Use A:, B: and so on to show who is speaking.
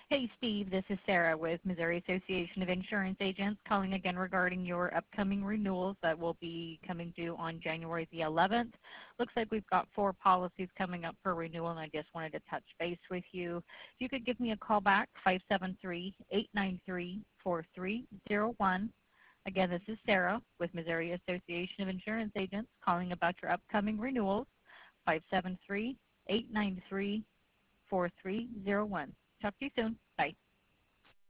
A: Hey, Steve, this is Sarah with Missouri Association of Insurance Agents calling again regarding your upcoming renewals that will be coming due on January the 11th. Looks like we've got 4 policies coming up for renewal, and I just wanted to touch base with you. If you could give me a call back, 573-893-4301. Again, this is Sarah with Missouri Association of Insurance Agents calling about your upcoming renewals, 573-893-4301. Talk to you soon. Bye.